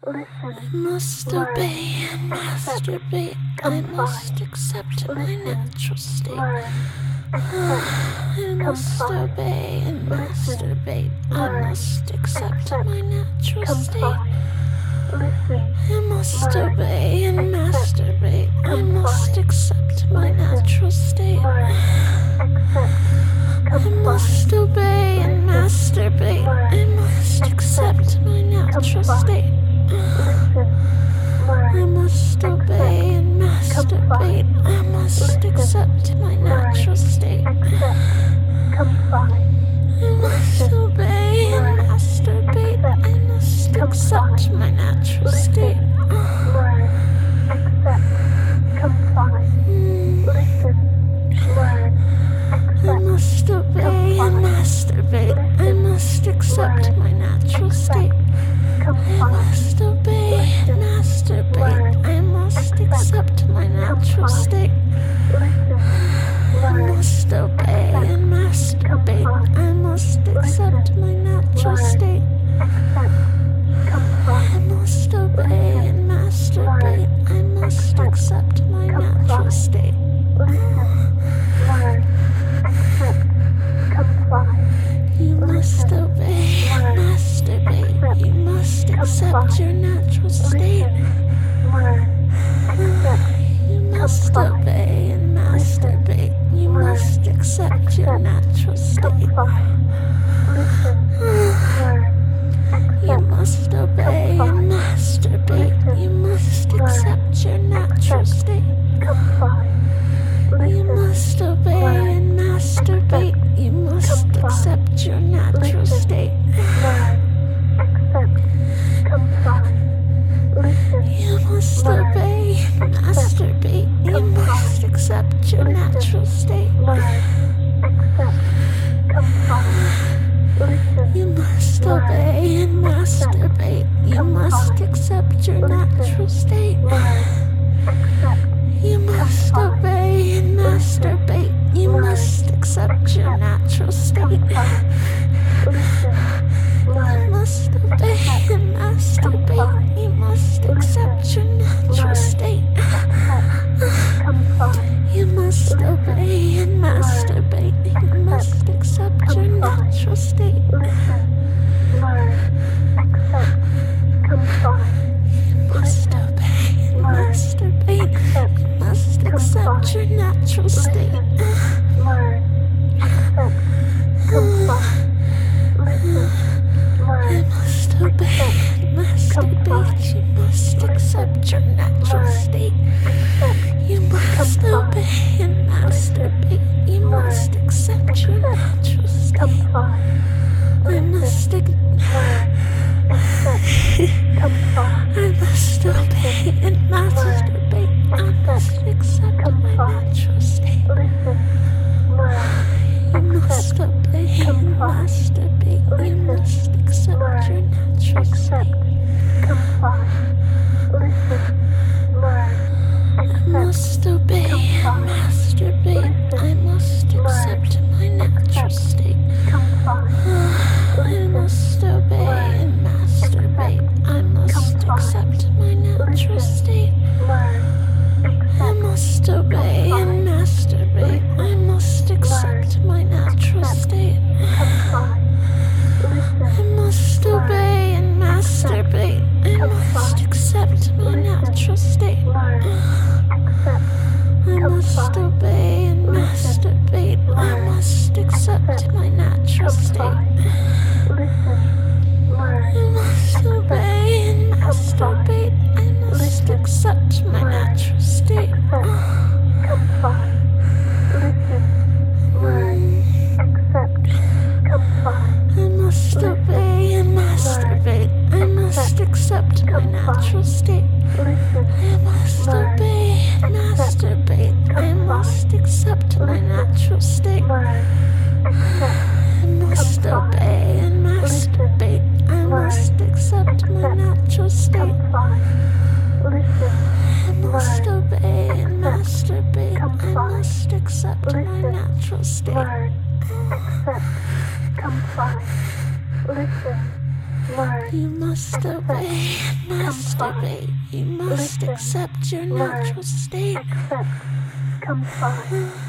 I must obey and masturbate. I must accept my natural state. I must obey and masturbate. I must accept my natural state. I must obey and masturbate. I must accept my natural state. I must obey and masturbate. I must accept my natural state. I must obey and masturbate. I must accept my natural state. I must obey and masturbate. I must accept my natural state. I must obey and masturbate. I must accept my natural state. I must obey and masturbate. I must accept my natural state. I must obey and masturbate. I must accept my natural state. I must obey and masturbate. I must accept my natural state. You must obey and masturbate. You must accept your natural state. You must obey and masturbate. You must accept your natural state. You must obey and masturbate. You must accept your natural state. You must obey and masturbate. You must accept your natural state. You must obey and masturbate. You must accept your natural state. You must obey and masturbate. You must accept your natural state. You must obey and masturbate. You must accept your natural state. You must obey and masturbate. You must accept your natural state. You must obey and masturbate. You must accept your natural state. You must obey and masturbate. You must accept your natural state. You must obey and masturbate. You must accept your natural state. You must obey and masturbate. You must accept your natural state. I must obey and masturbate. I must accept my natural state. You must obey and masturbate. You must accept your natural state. I must obey and masturbate. I must accept my natural state. I must obey and masturbate. I must accept my natural state. I must obey and masturbate. I must accept my natural state. I must obey and masturbate. I must accept my natural state. I must obey and masturbate. I must accept my natural state. I must obey and masturbate. I must accept my natural state. I must obey and masturbate. I must accept my natural state. I must obey and masturbate. I must accept my natural state. I must obey and masturbate. I must accept my natural state. I must obey and masturbate. I must accept my natural state. Comply, listen, learn. You must obey and masturbate. You must accept your natural state. Accept. Comply.